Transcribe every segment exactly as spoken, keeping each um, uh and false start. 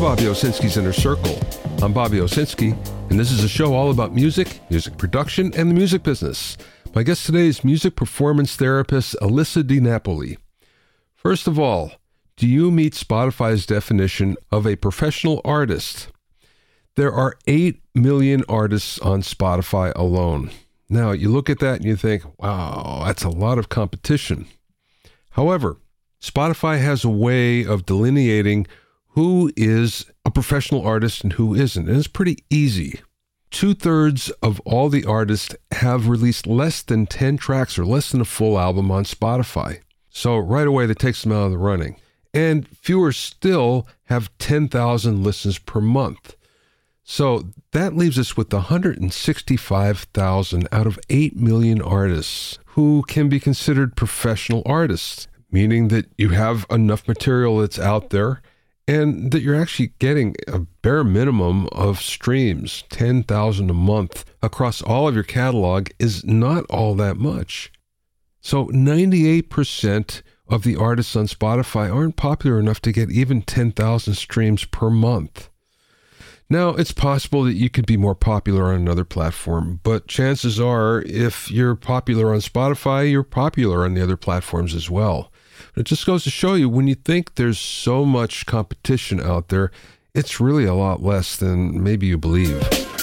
Bobby Owsinski's Inner Circle. I'm Bobby Owsinski, and this is a show all about music, music production, and the music business. My guest today is music performance therapist Alyssa DiNapoli. First of all, do you meet Spotify's definition of a professional artist? There are eight million artists on Spotify alone. Now, you look at that and you think, wow, that's a lot of competition. However, Spotify has a way of delineating who is a professional artist and who isn't, and it's pretty easy. Two-thirds of all the artists have released less than ten tracks or less than a full album on Spotify. So right away, that takes them out of the running. And fewer still have ten thousand listens per month. So that leaves us with one hundred sixty-five thousand out of eight million artists who can be considered professional artists, meaning that you have enough material that's out there and that you're actually getting a bare minimum of streams. ten thousand a month across all of your catalog is not all that much. So ninety-eight percent of the artists on Spotify aren't popular enough to get even ten thousand streams per month. Now, it's possible that you could be more popular on another platform, but chances are, if you're popular on Spotify, you're popular on the other platforms as well. It just goes to show you, when you think there's so much competition out there, it's really a lot less than maybe you believe.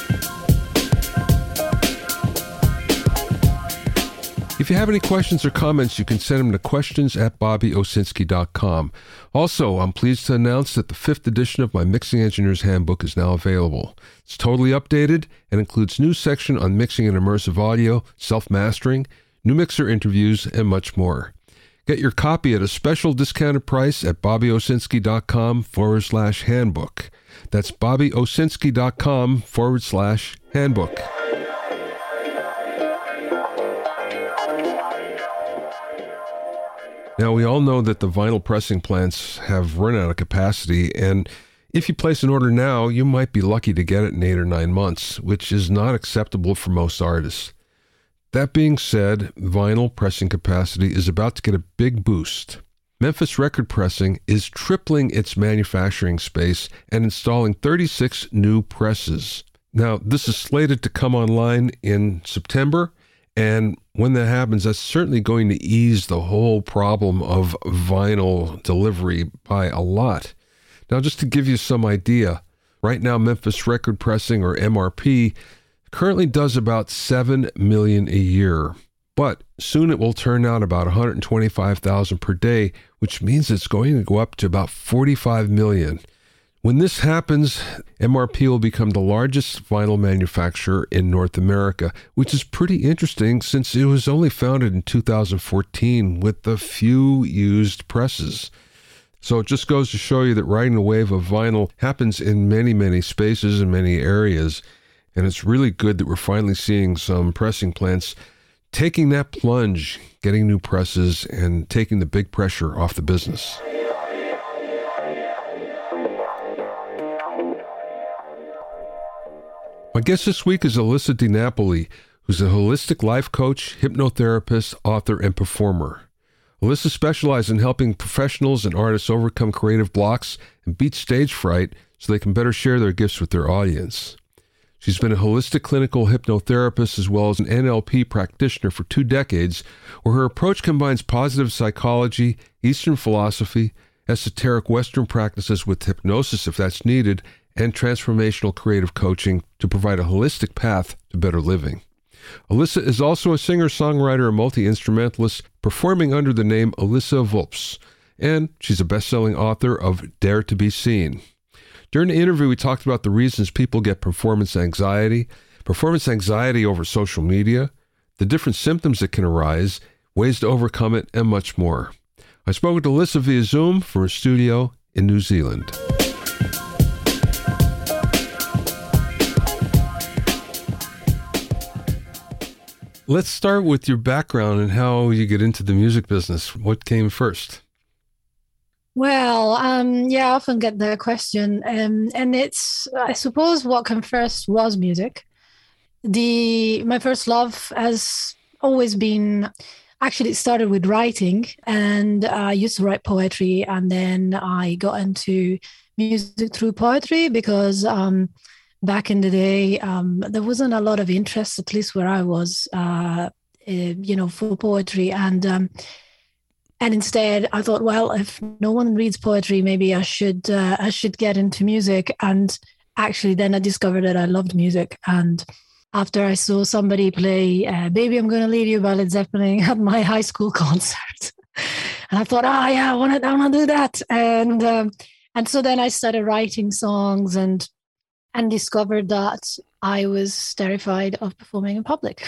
If you have any questions or comments, you can send them to questions at bobby owsinski dot com. Also, I'm pleased to announce that the fifth edition of my Mixing Engineer's Handbook is now available. It's totally updated and includes new section on mixing and immersive audio, self-mastering, new mixer interviews, and much more. Get your copy at a special discounted price at bobby owsinski dot com forward slash handbook. That's bobby owsinski dot com forward slash handbook. Now, we all know that the vinyl pressing plants have run out of capacity, and if you place an order now, you might be lucky to get it in eight or nine months, which is not acceptable for most artists. That being said, vinyl pressing capacity is about to get a big boost. Memphis Record Pressing is tripling its manufacturing space and installing thirty-six new presses. Now, this is slated to come online in September, and when that happens, that's certainly going to ease the whole problem of vinyl delivery by a lot. Now, just to give you some idea, right now Memphis Record Pressing, or M R P, currently does about seven million dollars a year, but soon it will turn out about one hundred twenty-five thousand per day, which means it's going to go up to about forty-five million dollars. When this happens, M R P will become the largest vinyl manufacturer in North America, which is pretty interesting since it was only founded in two thousand fourteen with a few used presses. So it just goes to show you that riding the wave of vinyl happens in many, many spaces and many areas. And it's really good that we're finally seeing some pressing plants taking that plunge, getting new presses, and taking the big pressure off the business. My guest this week is Alyssa DiNapoli, who's a holistic life coach, hypnotherapist, author, and performer. Alyssa specializes in helping professionals and artists overcome creative blocks and beat stage fright so they can better share their gifts with their audience. She's been a holistic clinical hypnotherapist as well as an N L P practitioner for two decades, where her approach combines positive psychology, Eastern philosophy, esoteric Western practices with hypnosis if that's needed, and transformational creative coaching to provide a holistic path to better living. Alyssa is also a singer-songwriter and multi-instrumentalist, performing under the name Alyssa Vulps, and she's a best-selling author of Dare to Be Seen. During the interview, we talked about the reasons people get performance anxiety, performance anxiety over social media, the different symptoms that can arise, ways to overcome it, and much more. I spoke with Alyssa via Zoom from her studio in New Zealand. Let's start with your background and how you get into the music business. What came first? Well, um, yeah, I often get the question, um, and it's, I suppose, what came first was music. The my first love has always been actually, it started with writing, and I used to write poetry, and then I got into music through poetry because um, back in the day, um, there wasn't a lot of interest, at least where I was, uh, eh, you know, for poetry. And um, and instead, I thought, well, if no one reads poetry, maybe I should uh, I should get into music. And actually, then I discovered that I loved music. And after I saw somebody play uh, "Baby, I'm Gonna Leave You" by Led Zeppelin at my high school concert, and I thought, oh yeah, I want to, I want to do that. And um, and so then I started writing songs and and discovered that I was terrified of performing in public.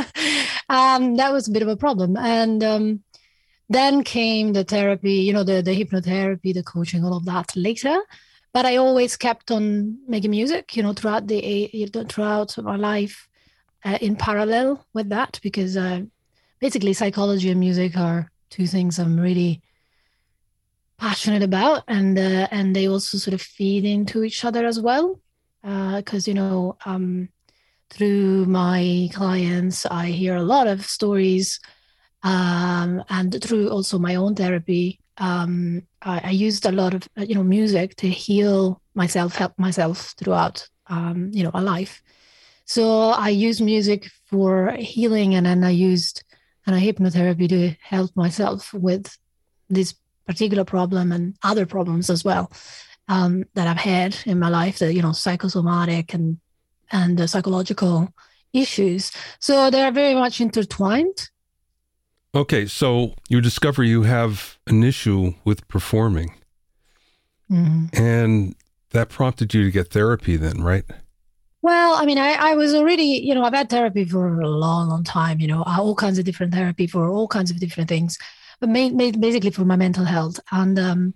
um, that was a bit of a problem. And um, then came the therapy, you know, the, the hypnotherapy, the coaching, all of that later. But I always kept on making music, you know, throughout the throughout my life, uh, in parallel with that, because uh, basically psychology and music are two things I'm really passionate about, and uh, and they also sort of feed into each other as well. Because uh, you know, um, through my clients, I hear a lot of stories, um, and through also my own therapy. Um, I, I used a lot of, you know, music to heal myself, help myself throughout, um, you know, a life. So I used music for healing, and then I used kind of hypnotherapy to help myself with this particular problem and other problems as well, um, that I've had in my life, the, you know, psychosomatic and and the psychological issues. So they're very much intertwined. Okay, so you discover you have an issue with performing, mm-hmm. and that prompted you to get therapy then, right? Well, I mean, I, I was already, you know, I've had therapy for a long, long time, you know, all kinds of different therapy for all kinds of different things, but ma- ma- basically for my mental health. And um,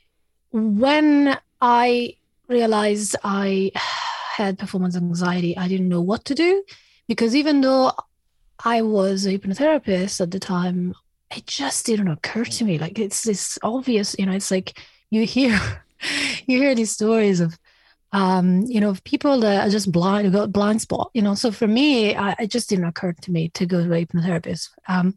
when I realized I had performance anxiety, I didn't know what to do, because even though I was a hypnotherapist at the time, it just didn't occur to me. Like, it's this obvious, you know, it's like you hear, you hear these stories of, um, you know, of people that are just blind, who got blind spot, you know. So for me, I, it just didn't occur to me to go to a hypnotherapist um,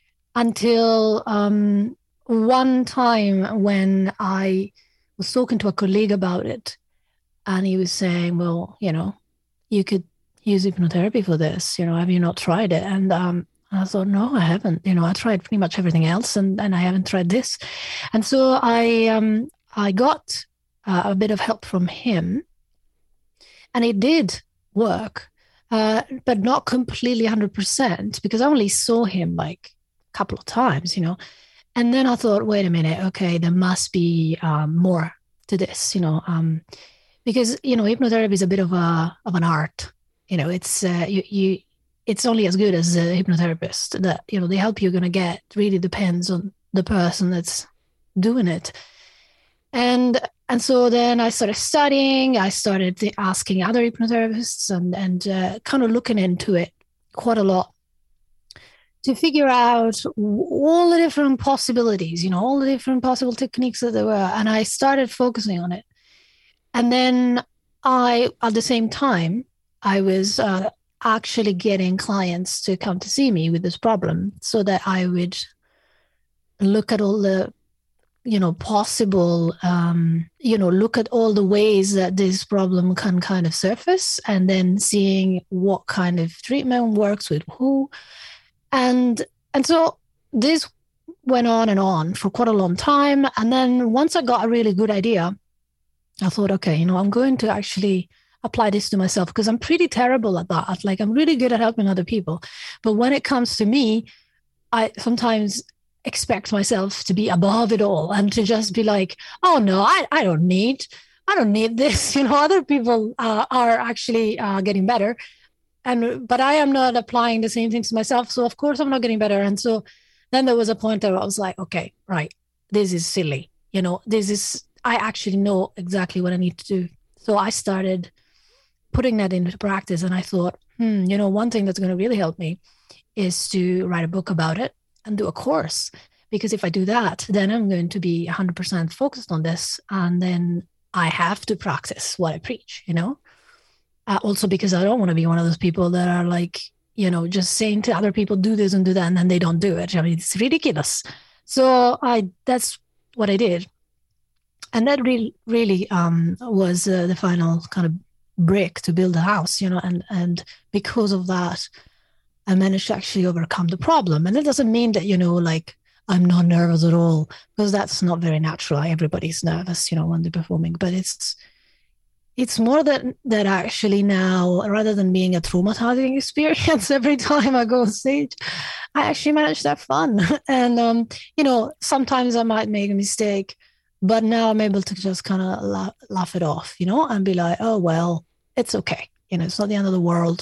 until um, one time when I was talking to a colleague about it, and he was saying, well, you know, you could use hypnotherapy for this, you know, have you not tried it? And um, I thought, no, I haven't. You know, I tried pretty much everything else, and, and I haven't tried this. And so I um, I got uh, a bit of help from him, and it did work, uh, but not completely one hundred percent, because I only saw him like a couple of times, you know. And then I thought, wait a minute, okay, there must be um, more to this, you know, um, because, you know, hypnotherapy is a bit of a of an art. You know, it's uh, you, you it's only as good as a hypnotherapist. That, you know, the help you're going to get really depends on the person that's doing it. And and so then I started studying. I started asking other hypnotherapists and and uh, kind of looking into it quite a lot to figure out all the different possibilities. You know, all the different possible techniques that there were, and I started focusing on it. And then I, at the same time, I was uh, actually getting clients to come to see me with this problem, so that I would look at all the, you know, possible, um, you know, look at all the ways that this problem can kind of surface, and then seeing what kind of treatment works with who. And, and so this went on and on for quite a long time. And then once I got a really good idea, I thought, okay, you know, I'm going to actually apply this to myself, because I'm pretty terrible at that. Like, I'm really good at helping other people, but when it comes to me, I sometimes expect myself to be above it all and to just be like, oh no, I, I don't need, I don't need this. You know, other people uh, are actually uh, getting better, and but I am not applying the same things to myself. So of course I'm not getting better. And so then there was a point where I was like, okay, right, this is silly. You know, this is, I actually know exactly what I need to do. So I started putting that into practice, and I thought, hmm, you know, one thing that's going to really help me is to write a book about it and do a course. Because if I do that, then I'm going to be one hundred percent focused on this, and then I have to practice what I preach, you know? Uh, also because I don't want to be one of those people that are like, you know, just saying to other people, do this and do that, and then they don't do it. I mean, it's ridiculous. So I that's what I did. And that really, really um, was uh, the final kind of brick to build a house, you know, and, and because of that, I managed to actually overcome the problem. And it doesn't mean that, you know, like I'm not nervous at all, because that's not very natural. Everybody's nervous, you know, when they're performing, but it's, it's more that, that actually now, rather than being a traumatizing experience every time I go on stage, I actually manage to have fun. And, um, you know, sometimes I might make a mistake, but now I'm able to just kind of laugh, laugh it off, you know, and be like, oh, well, it's okay. You know, it's not the end of the world.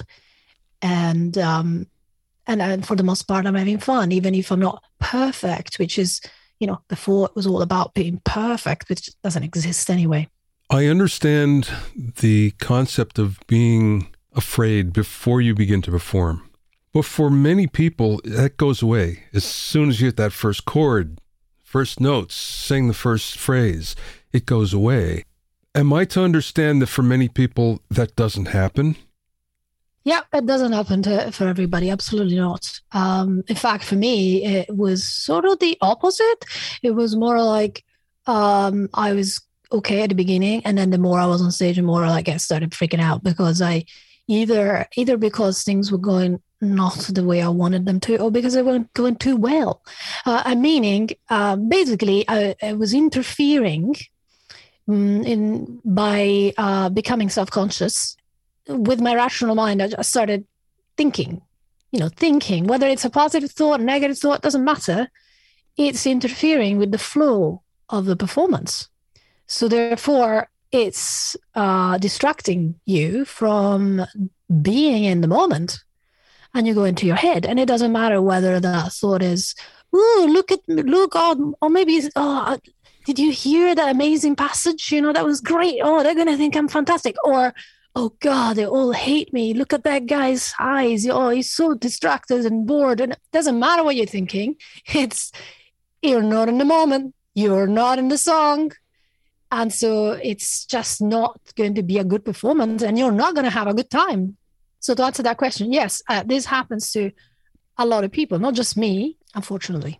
And, um, and, and for the most part, I'm having fun, even if I'm not perfect, which is, you know, before it was all about being perfect, which doesn't exist anyway. I understand the concept of being afraid before you begin to perform. But for many people, that goes away. As soon as you hit that first chord, first notes, sing the first phrase, it goes away. Am I to understand that for many people that doesn't happen? Yeah, it doesn't happen to, for everybody. Absolutely not. Um, in fact, for me, it was sort of the opposite. It was more like um, I was okay at the beginning, and then the more I was on stage, the more like I started freaking out, because I either either because things were going not the way I wanted them to, or because they weren't going too well. Uh, I meaning, uh, basically, I, I was interfering um, in by uh, becoming self-conscious with my rational mind. I just started thinking, you know, thinking, whether it's a positive thought, negative thought, doesn't matter. It's interfering with the flow of the performance. So therefore, it's uh, distracting you from being in the moment, and you go into your head. And it doesn't matter whether that thought is, "Ooh, look at me, look, oh," or maybe, "Oh, did you hear that amazing passage? You know, that was great. Oh, they're going to think I'm fantastic." Or, "Oh God, they all hate me. Look at that guy's eyes. Oh, he's so distracted and bored." And it doesn't matter what you're thinking. It's, you're not in the moment. You're not in the song. And so it's just not going to be a good performance, and you're not going to have a good time. So to answer that question, yes, uh, this happens to a lot of people, not just me, unfortunately.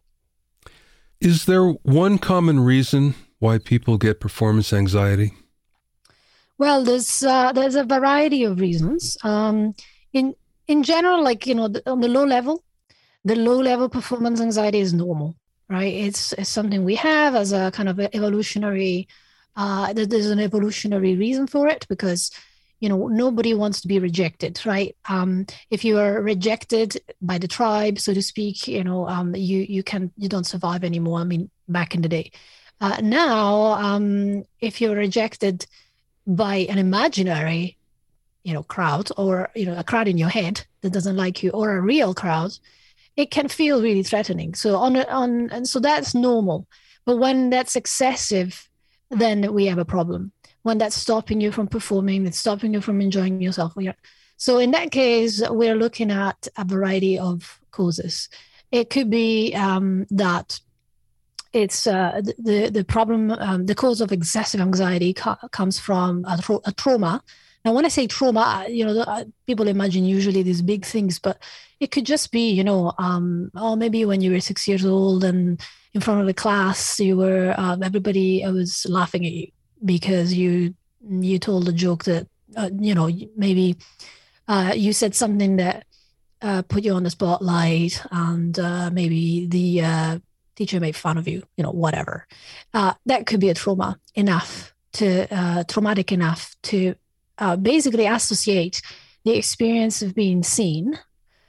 Is there one common reason why people get performance anxiety? Well, there's uh, there's a variety of reasons. Um, in in general, like, you know, the, on the low level, the low level performance anxiety is normal, right? It's, it's something we have as a kind of evolutionary. Uh, there's an evolutionary reason for it, because, you know, nobody wants to be rejected, right? Um, if you are rejected by the tribe, so to speak, you know, um, you you can you don't survive anymore. I mean, back in the day. Uh, now, um, if you're rejected by an imaginary, you know, crowd, or, you know, a crowd in your head that doesn't like you, or a real crowd, it can feel really threatening. So on on and so that's normal. But when that's excessive, then we have a problem. When that's stopping you from performing, it's stopping you from enjoying yourself. So in that case, we're looking at a variety of causes. It could be um, that it's uh, the the problem, um, the cause of excessive anxiety co- comes from a, tra- a trauma. Now, when I say trauma, you know, uh, people imagine usually these big things, but it could just be, you know, um, oh, maybe when you were six years old and in front of the class, you were uh, everybody was laughing at you because you you told a joke that uh, you know, maybe uh, you said something that uh, put you on the spotlight, and uh, maybe the uh, teacher made fun of you, you know, whatever. Uh, that could be a trauma enough to uh, traumatic enough to uh, basically associate the experience of being seen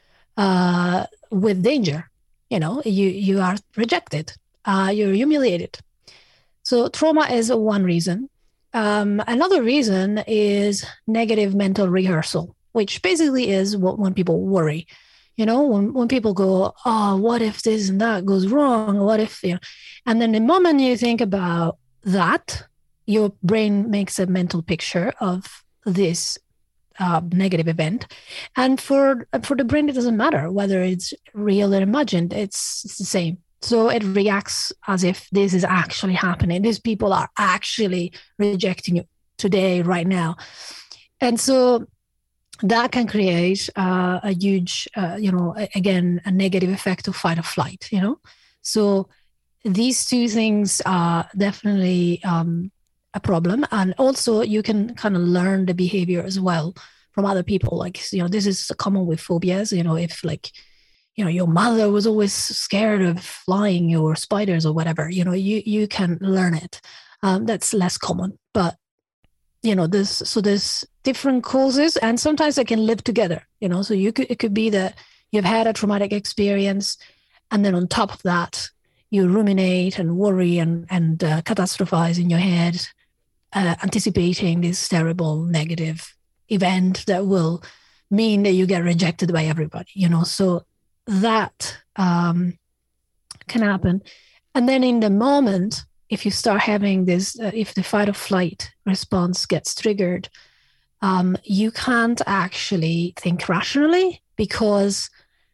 uh, with danger. You know, you, you are rejected, uh, you're humiliated. So trauma is one reason. Um, another reason is negative mental rehearsal, which basically is what when people worry. You know, when, when people go, oh, what if this and that goes wrong? What if, you know, and then the moment you think about that, your brain makes a mental picture of this Uh, negative event. And for for the brain, it doesn't matter whether it's real or imagined, it's, it's the same. So it reacts as if this is actually happening. These people are actually rejecting you today, right now. And so that can create uh, a huge, uh, you know, again, a negative effect of fight or flight, you know? So these two things are definitely um, a problem. And also you can kind of learn the behavior as well from other people. Like, you know, this is common with phobias, you know, if like, you know, your mother was always scared of flying or spiders or whatever, you know, you, you can learn it. Um, that's less common, but you know, there's, so there's different causes and sometimes they can live together, you know, so you could, it could be that you've had a traumatic experience and then on top of that, you ruminate and worry and, and uh, catastrophize in your head, uh, anticipating this terrible negative event that will mean that you get rejected by everybody, you know, so that um, can happen. And then in the moment, if you start having this, uh, if the fight or flight response gets triggered, um, you can't actually think rationally because,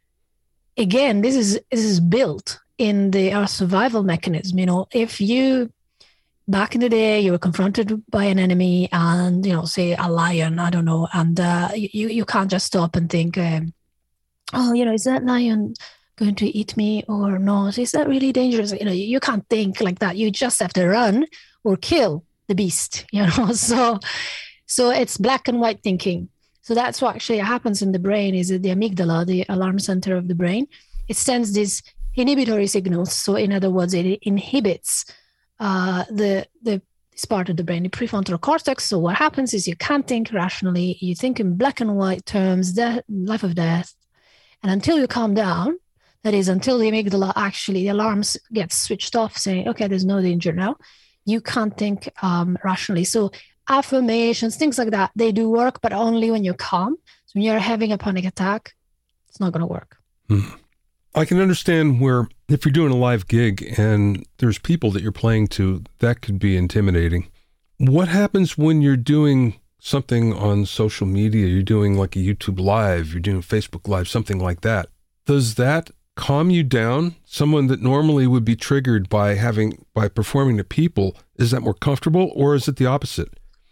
again, this is this is built in the our survival mechanism. You know, if you back in the day you were confronted by an enemy and you know, say a lion, I don't know, and uh, you you can't just stop and think, um, oh, you know, is that lion going to eat me or not? Is that really dangerous? You know, you can't think like that. You just have to run or kill the beast, you know? So, so it's black and white thinking. So that's what actually happens in the brain is that the amygdala, the alarm center of the brain, it sends these inhibitory signals. So in other words, it inhibits uh, the, the this part of the brain, the prefrontal cortex. So what happens is you can't think rationally. You think in black and white terms, death, life or death. And until you calm down, that is, until the amygdala actually, the alarms get switched off saying, okay, there's no danger now, you can't think um, rationally. So affirmations, things like that, they do work, but only when you're calm. So when you're having a panic attack, it's not going to work. Hmm. I can understand where if you're doing a live gig and there's people that you're playing to, that could be intimidating. What happens when you're doing something on social media? You're doing like a YouTube Live, you're doing Facebook Live, something like that. Does that calm you down? Someone that normally would be triggered by having, by performing to people, is that more comfortable or is it the opposite?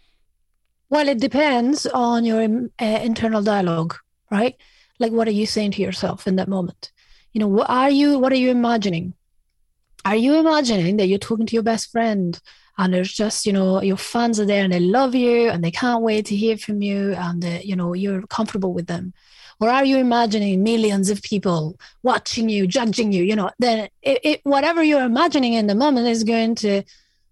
Well, it depends on your uh, internal dialogue, right? Like, what are you saying to yourself in that moment? You know, what are you, what are you imagining? Are you imagining that you're talking to your best friend and there's just, you know, your fans are there and they love you and they can't wait to hear from you and, uh, you know, you're comfortable with them? Or are you imagining millions of people watching you, judging you? You know, then it, it, whatever you're imagining in the moment is going to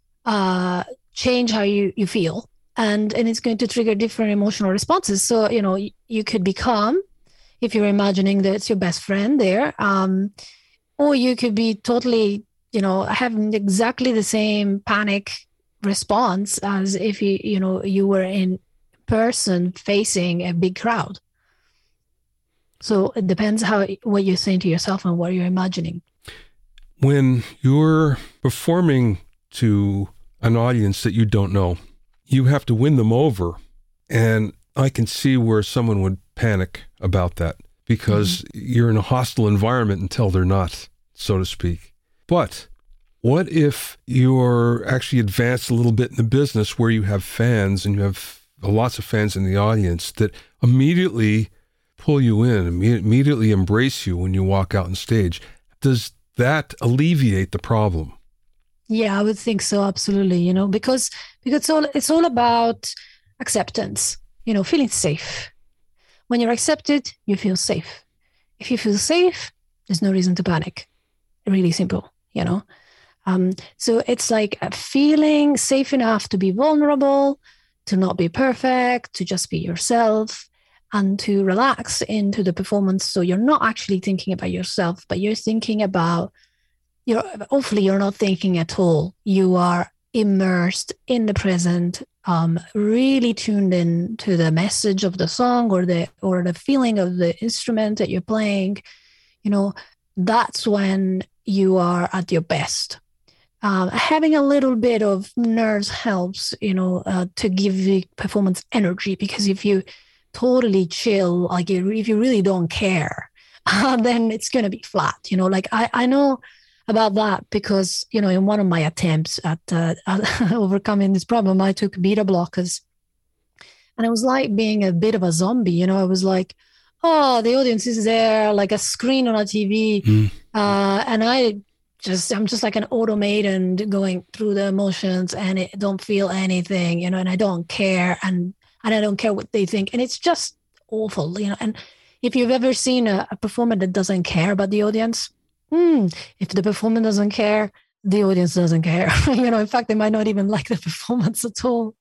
uh, change how you, you feel. And, and it's going to trigger different emotional responses. So, you know, you, you could be calm if you're imagining that it's your best friend there. Um, or you could be totally, you know, having exactly the same panic response as if you, you know, you were in person facing a big crowd. So it depends how what you're saying to yourself and what you're imagining. When you're performing to an audience that you don't know, you have to win them over. And I can see where someone would panic about that because mm-hmm. you're in a hostile environment until they're not, so to speak. But what if you're actually advanced a little bit in the business where you have fans and you have lots of fans in the audience that immediately pull you in, immediately embrace you when you walk out on stage? Does that alleviate the problem? Yeah, I would think so. Absolutely. You know, because, because it's all, it's all about acceptance, you know, feeling safe. When you're accepted, you feel safe. If you feel safe, there's no reason to panic. Really simple, you know? Um, so it's like a feeling safe enough to be vulnerable, to not be perfect, to just be yourself, and to relax into the performance. So you're not actually thinking about yourself, but you're thinking about, you're, hopefully you're not thinking at all. You are immersed in the present, um, really tuned in to the message of the song or the, or the feeling of the instrument that you're playing. You know, that's when you are at your best. Um, having a little bit of nerves helps, you know, uh, to give the performance energy, because if you totally chill, like if you really don't care, uh, then it's going to be flat, you know, like I, I know about that because, you know, in one of my attempts at uh, overcoming this problem, I took beta blockers And it was like being a bit of a zombie. You know, I was like, oh, the audience is there, like a screen on a T V. Mm. Uh, and I just, I'm just like an automaton going through the emotions and I don't feel anything, you know, and I don't care. And, and I don't care what they think. And it's just awful, you know. And if you've ever seen a, a performer that doesn't care about the audience, hmm, if the performer doesn't care, the audience doesn't care. You know, in fact, they might not even like the performance at all.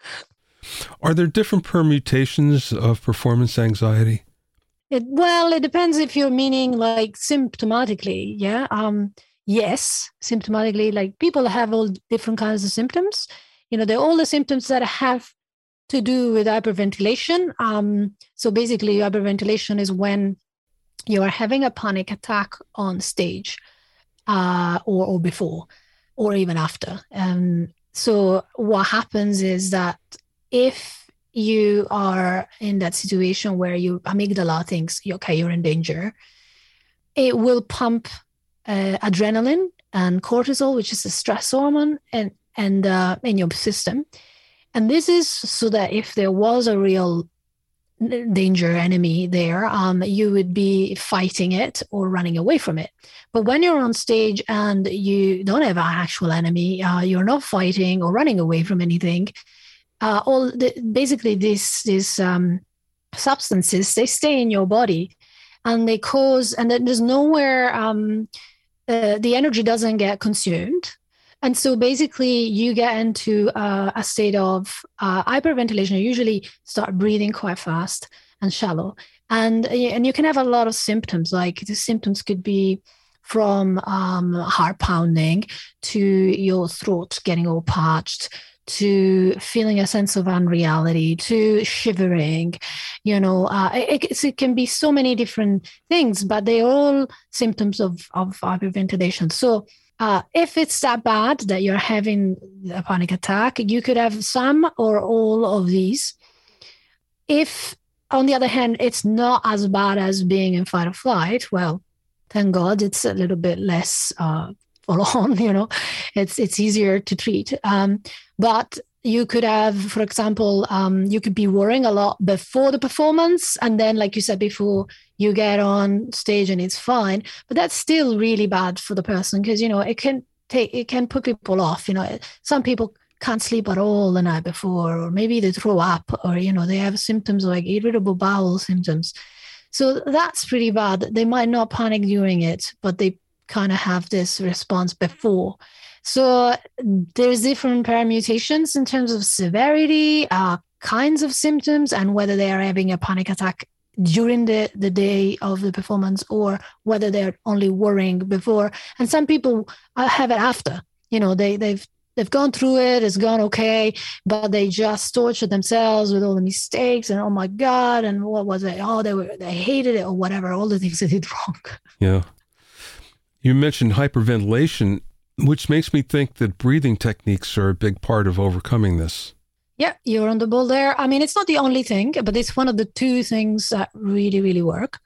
Are there different permutations of performance anxiety? It, well, it depends if you're meaning like symptomatically. Yeah. Um, yes, symptomatically, like people have all different kinds of symptoms. You know, they're all the symptoms that have to do with hyperventilation. Um, so basically, hyperventilation is when you are having a panic attack on stage uh, or, or before or even after. Um, so what happens is that if you are in that situation where your amygdala thinks, okay, you're in danger, it will pump uh, adrenaline and cortisol, which is a stress hormone, and, and uh, in your system. And this is so that if there was a real danger enemy there, um, you would be fighting it or running away from it. But when you're on stage and you don't have an actual enemy, uh, you're not fighting or running away from anything. Uh, all the, basically these these um, substances, they stay in your body, and they cause, and there's nowhere um, uh, the energy doesn't get consumed. And so basically you get into uh, a state of uh, hyperventilation. You usually start breathing quite fast and shallow. And, and you can have a lot of symptoms, like the symptoms could be from um, heart pounding to your throat getting all parched, to feeling a sense of unreality, to shivering, you know, uh, it, it can be so many different things, but they're all symptoms of, of hyperventilation. So Uh, if it's that bad that you're having a panic attack, you could have some or all of these. If, on the other hand, it's not as bad as being in fight or flight, well, thank God it's a little bit less uh, full on, you know, it's it's easier to treat. Um, but you could have, for example, um, you could be worrying a lot before the performance. And then, like you said before, you get on stage and it's fine. But that's still really bad for the person because, you know, it can take, it can put people off. You know, some people can't sleep at all the night before, or maybe they throw up, or, you know, they have symptoms like irritable bowel symptoms. So that's pretty bad. They might not panic during it, but they kind of have this response before. So there's different permutations in terms of severity, uh, kinds of symptoms, and whether they are having a panic attack during the, the day of the performance or whether they're only worrying before. And some people have it after. You know, they, they've they've gone through it, it's gone okay, but they just tortured themselves with all the mistakes and, oh my God, and what was it? Oh, they were they hated it or whatever, all the things they did wrong. Yeah. You mentioned hyperventilation, which makes me think that breathing techniques are a big part of overcoming this. Yeah, you're on the ball there. I mean, it's not the only thing, but it's one of the two things that really, really work.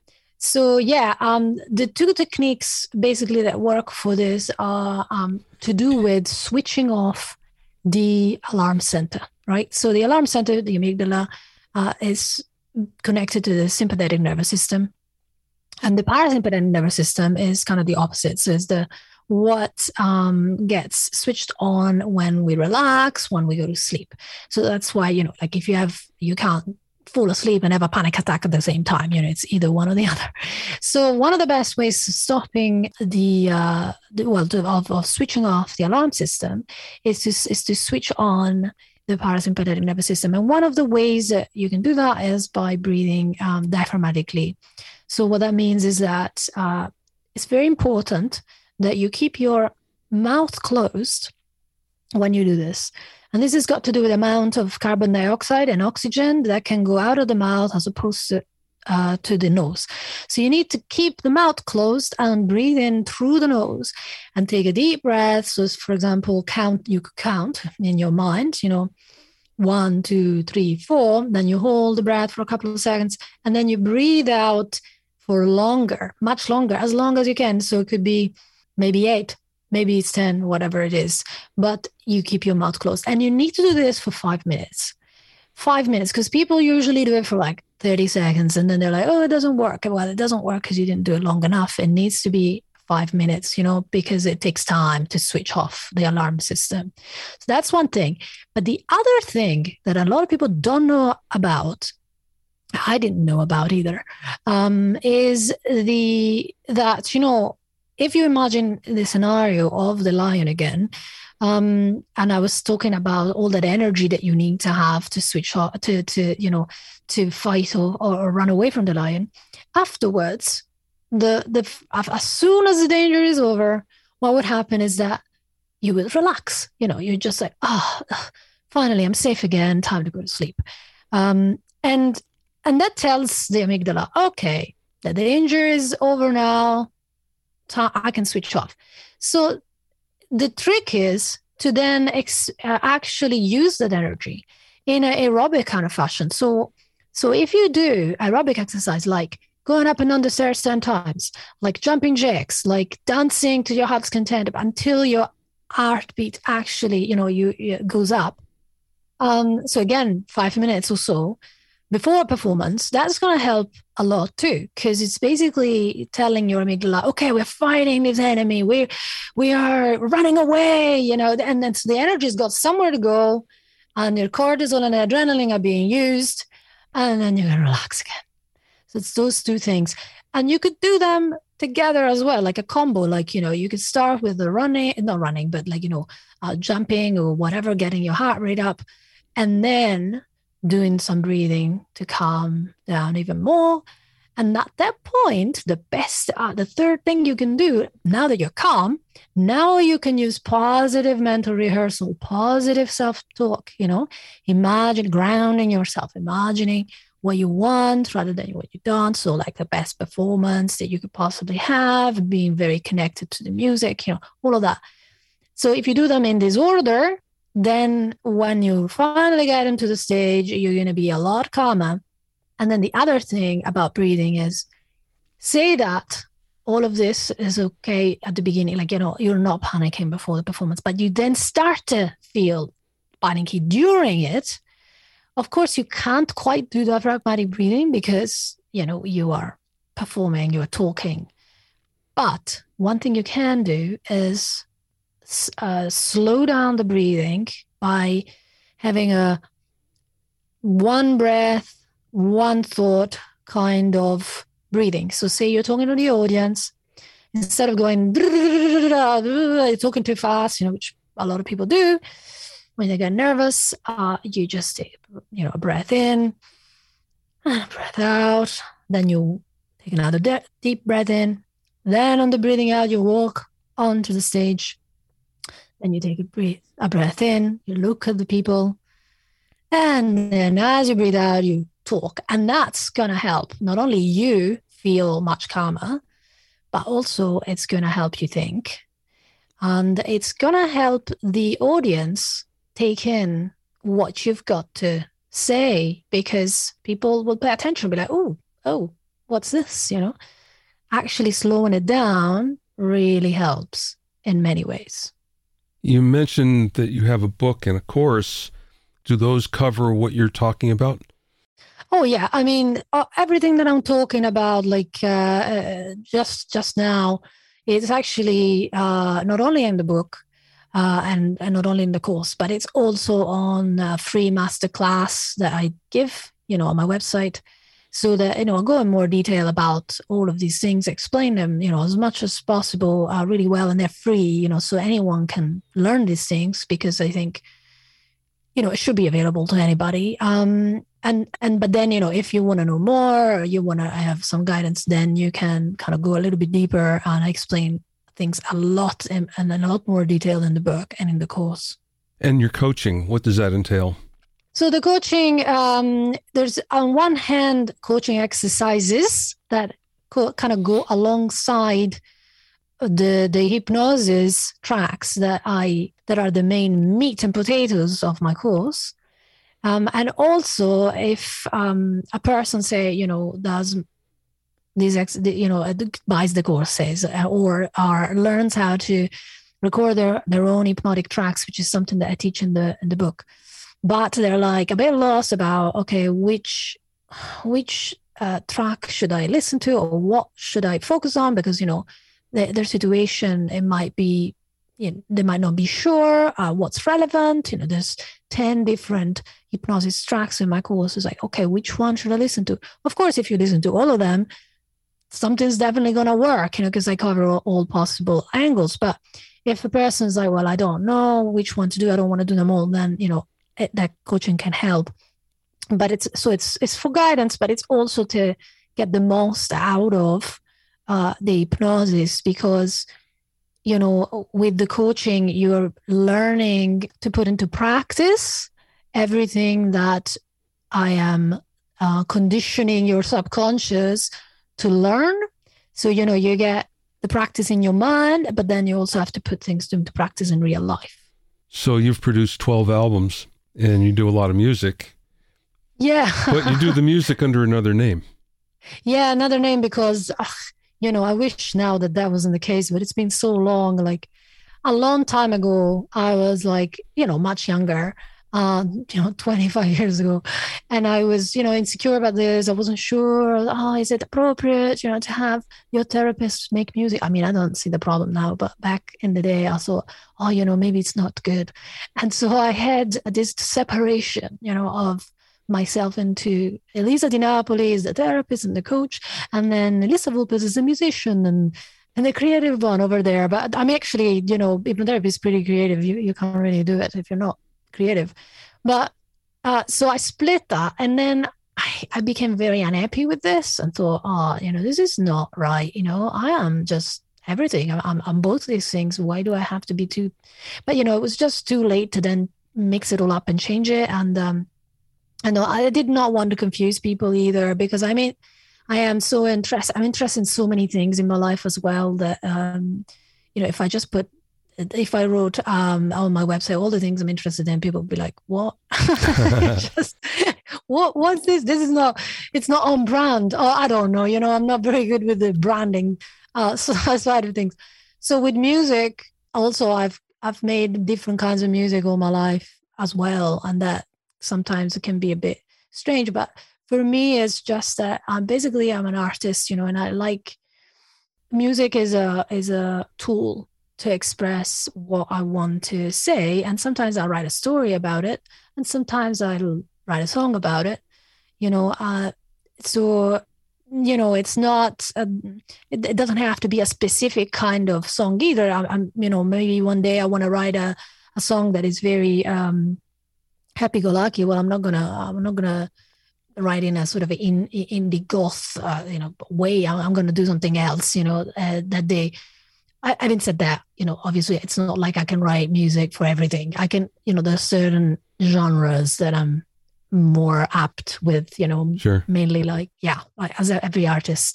So yeah, um, the two techniques basically that work for this are um, to do with switching off the alarm center, right? So the alarm center, the amygdala, uh, is connected to the sympathetic nervous system. And the parasympathetic nervous system is kind of the opposite. So it's the what um, gets switched on when we relax, when we go to sleep. So that's why, you know, like if you have, you can't fall asleep and have a panic attack at the same time, you know, it's either one or the other. So one of the best ways of stopping the, uh, the well, to, of, of switching off the alarm system is to, is to switch on the parasympathetic nervous system. And one of the ways that you can do that is by breathing um, diaphragmatically. So what that means is that uh, it's very important that you keep your mouth closed when you do this. And this has got to do with the amount of carbon dioxide and oxygen that can go out of the mouth as opposed to, uh, to the nose. So you need to keep the mouth closed and breathe in through the nose and take a deep breath. So for example, count, you could count in your mind, you know, one, two, three, four. Then you hold the breath for a couple of seconds and then you breathe out for longer, much longer, as long as you can. So it could be maybe eight, maybe it's ten, whatever it is, but you keep your mouth closed. And you need to do this for five minutes. five minutes, because people usually do it for like thirty seconds and then they're like, oh, it doesn't work. Well, it doesn't work because you didn't do it long enough. It needs to be five minutes, you know, because it takes time to switch off the alarm system. So that's one thing. But the other thing that a lot of people don't know about, I didn't know about either, um, is the that, you know, if you imagine the scenario of the lion again, um, and I was talking about all that energy that you need to have to switch off, to, to you know, to fight or, or run away from the lion. Afterwards, the the as soon as the danger is over, what would happen is that you will relax. You know, you're just like, oh, finally, I'm safe again. Time to go to sleep. Um, and and that tells the amygdala, okay, the danger is over now. I can switch off. So the trick is to then ex- uh, actually use that energy in an aerobic kind of fashion. So, so if you do aerobic exercise, like going up and down the stairs ten times, like jumping jacks, like dancing to your heart's content until your heartbeat actually, you know, you, you goes up. Um, so again, five minutes or so before a performance, that's going to help a lot too, because it's basically telling your amygdala, okay, we're fighting this enemy, we we are running away, you know, and then so the energy's got somewhere to go, and your cortisol and adrenaline are being used, and then you're going to relax again. So it's those two things. And you could do them together as well, like a combo, like, you know, you could start with the running, not running, but like, you know, uh, jumping or whatever, getting your heart rate up, and then doing some breathing to calm down even more. And at that point, the best, uh, the third thing you can do, now that you're calm, now you can use positive mental rehearsal, positive self-talk, you know, imagine grounding yourself, imagining what you want rather than what you don't. So like the best performance that you could possibly have, being very connected to the music, you know, all of that. So if you do them in this order, then when you finally get into the stage, you're going to be a lot calmer. And then the other thing about breathing is, say that all of this is okay at the beginning, like, you know, you're not panicking before the performance, but you then start to feel panicky during it. Of course, you can't quite do diaphragmatic breathing because, you know, you are performing, you're talking. But one thing you can do is Uh, slow down the breathing by having a one breath, one thought kind of breathing. So say you're talking to the audience, instead of going, talking too fast, you know, which a lot of people do when they get nervous, uh, you just take, you know, a breath in and a breath out. Then you take another de- deep breath in. Then on the breathing out, you walk onto the stage. Then you take a breath, a breath in, you look at the people, and then as you breathe out, you talk. And that's going to help not only you feel much calmer, but also it's going to help you think. And it's going to help the audience take in what you've got to say, because people will pay attention, be like, oh, oh, what's this? You know, actually slowing it down really helps in many ways. You mentioned that you have a book and a course. Do those cover what you're talking about? Oh, yeah. I mean, uh, everything that I'm talking about, like uh, uh, just just now, is actually uh, not only in the book uh, and, and not only in the course, but it's also on a free masterclass that I give, you know, on my website. So that, you know, I'll go in more detail about all of these things, explain them, you know, as much as possible, uh, really well, and they're free, you know, so anyone can learn these things, because I think, you know, it should be available to anybody. Um, and, and, but then, you know, if you want to know more, or you want to have some guidance, then you can kind of go a little bit deeper, and I explain things a lot in, and in a lot more detail in the book and in the course. And your coaching, what does that entail? So the coaching, um, there's on one hand, coaching exercises that co- kind of go alongside the the hypnosis tracks that I that are the main meat and potatoes of my course. Um, and also, if um, a person, say, you know, does these, ex- you know, buys the courses or or learns how to record their, their own hypnotic tracks, which is something that I teach in the in the book. but they're like a bit lost about, okay, which which uh, track should I listen to, or what should I focus on? Because, you know, their, their situation, it might be, you know, they might not be sure uh, what's relevant. You know, there's ten different hypnosis tracks in my course. It's like, okay, which one should I listen to? Of course, if you listen to all of them, something's definitely going to work, you know, because I cover all, all possible angles. But if a person's like, well, I don't know which one to do, I don't want to do them all, then, you know, it, that coaching can help. But it's, so it's, it's for guidance, but it's also to get the most out of uh, the hypnosis, because, you know, with the coaching, you're learning to put into practice everything that I am uh, conditioning your subconscious to learn. So, you know, you get the practice in your mind, but then you also have to put things into practice in real life. So you've produced twelve albums and you do a lot of music. Yeah. But you do the music under another name. Yeah, another name, because, ugh, you know, I wish now that that wasn't the case, but it's been so long. Like a long time ago, I was like, you know, much younger, uh, you know, twenty-five years ago. And I was, you know, insecure about this. I wasn't sure, oh, is it appropriate, you know, to have your therapist make music? I mean, I don't see the problem now, but back in the day, I thought, oh, you know, maybe it's not good. And so I had this separation, you know, of myself into Elisa Di Napoli is the therapist and the coach, and then Elisa Vulpes is a musician and and the creative one over there. But I'm actually, you know, hypnotherapy is pretty creative. You you can't really do it if you're not creative. But uh, so I split that, and then I, I became very unhappy with this and thought, oh, you know, this is not right. You know, I am just everything. I'm, I'm, I'm both these things. Why do I have to be too? But, you know, it was just too late to then mix it all up and change it. And um, I know I did not want to confuse people either, because I mean, I am so interested. I'm interested in so many things in my life as well that, um, you know, if I just put, if I wrote um, on my website all the things I'm interested in, people would be like, what? just, what? What's this? This is not, it's not on brand. Oh, I don't know. You know, I'm not very good with the branding uh, side of things. So with music, also, I've, I've made different kinds of music all my life as well. And that, sometimes it can be a bit strange, but for me, it's just that I'm basically I'm an artist, you know, and I like music is a is a tool to express what I want to say. And sometimes I'll write a story about it, and sometimes I'll write a song about it, you know. Uh, so you know, it's not a, it, it doesn't have to be a specific kind of song either. I'm, I'm you know, maybe one day I want to write a a song that is very um, happy-go-lucky. Well, I'm not gonna, I'm not gonna write in a sort of in indie goth, uh, you know, way. I'm, I'm gonna do something else, you know, uh, that day. I, I haven't said that, you know. Obviously, it's not like I can write music for everything. I can, you know, there's certain genres that I'm more apt with, you know. Sure. Mainly, like, yeah, like as a, every artist.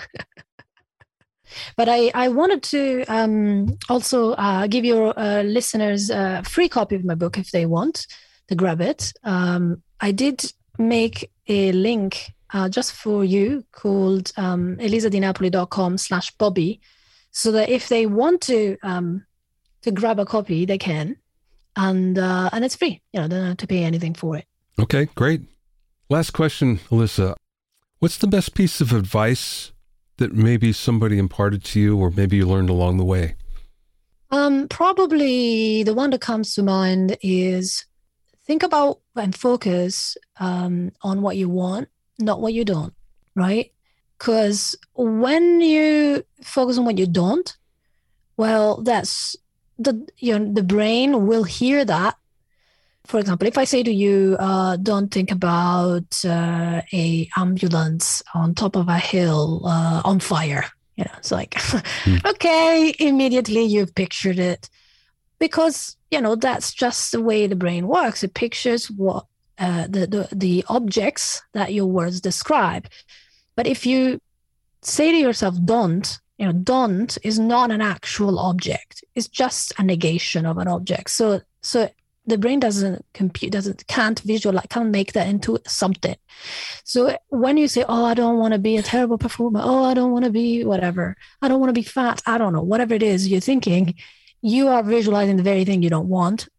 But I, I wanted to um, also uh, give your uh, listeners a free copy of my book if they want to grab it. Um, I did make a link uh, just for you called um, elisadinapoli.com slash Bobby, so that if they want to um, to grab a copy, they can. And uh, and it's free. You know, they don't have to pay anything for it. Okay, great. Last question, Elisa. What's the best piece of advice that maybe somebody imparted to you, or maybe you learned along the way? Um, probably the one that comes to mind is think about and focus um, on what you want, not what you don't, right? Because when you focus on what you don't, well, that's the, you know, the brain will hear that. For example, if I say to you, uh, don't think about uh, a ambulance on top of a hill uh, on fire, you know, it's like, mm. okay, immediately you've pictured it. Because, you know, that's just the way the brain works. It pictures what uh, the, the the objects that your words describe. But if you say to yourself, don't, you know, don't is not an actual object. It's just a negation of an object. So so the brain doesn't compute, doesn't, can't visualize, can't make that into something. So when you say, oh, I don't want to be a terrible performer. Oh, I don't want to be whatever. I don't want to be fat. I don't know, whatever it is you're thinking, you are visualizing the very thing you don't want.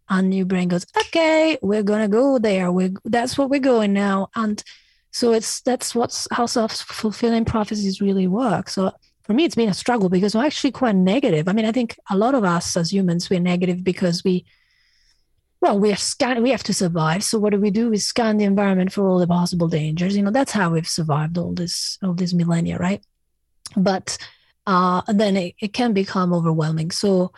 and your brain goes, okay, we're going to go there. We're, that's what we're going now. And so it's that's what's how self-fulfilling prophecies really work. So for me, it's been a struggle because I'm actually quite negative. I mean, I think a lot of us as humans, we're negative because we, well, we are scan- we have to survive. So what do we do? We scan the environment for all the possible dangers. You know, that's how we've survived all this, all this millennia, right? But uh, then it, it can become overwhelming. So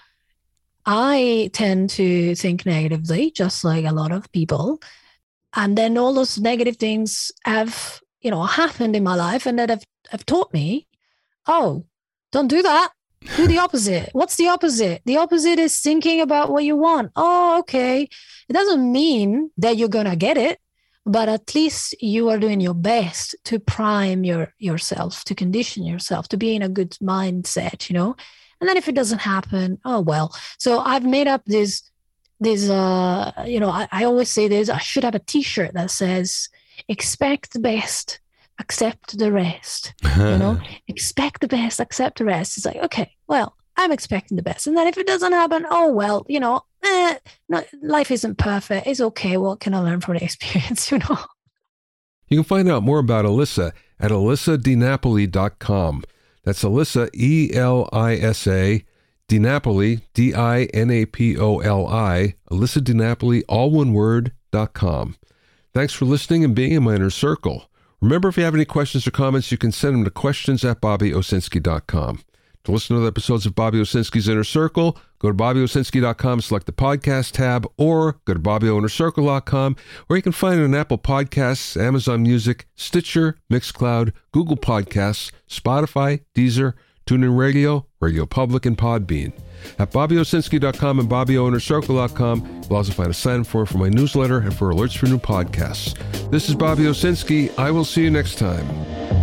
I tend to think negatively, just like a lot of people. And then all those negative things have, you know, happened in my life and that have, have taught me, oh, don't do that. Do the opposite. What's the opposite? The opposite is thinking about what you want. Oh, okay. It doesn't mean that you're going to get it, but at least you are doing your best to prime your yourself, to condition yourself, to be in a good mindset, you know? And then if it doesn't happen, oh, well. So I've made up this There's, uh, you know, I, I always say this, I should have a t-shirt that says, expect the best, accept the rest, you know, expect the best, accept the rest. It's like, okay, well, I'm expecting the best. And then if it doesn't happen, oh, well, you know, eh, no, life isn't perfect. It's okay. What can I learn from the experience, you know? You can find out more about Elissa at elissa di napoli dot com. That's Elissa, E L I S A, Di Napoli, D I N A P O L I, Elissa Di Napoli, all one word, dot com. Thanks for listening and being in my inner circle. Remember, if you have any questions or comments, you can send them to questions at bobby owsinski dot com. To listen to other episodes of Bobby Owsinski's Inner Circle, go to bobby owsinski dot com, select the podcast tab, or go to bobby o inner circle dot com, or you can find it on Apple Podcasts, Amazon Music, Stitcher, Mixcloud, Google Podcasts, Spotify, Deezer, TuneIn Radio, Radio Public, and Podbean. At bobby owsinski dot com and bobby o inner circle dot com, you'll also find a sign-in form for my newsletter and for alerts for new podcasts. This is Bobby Owsinski. I will see you next time.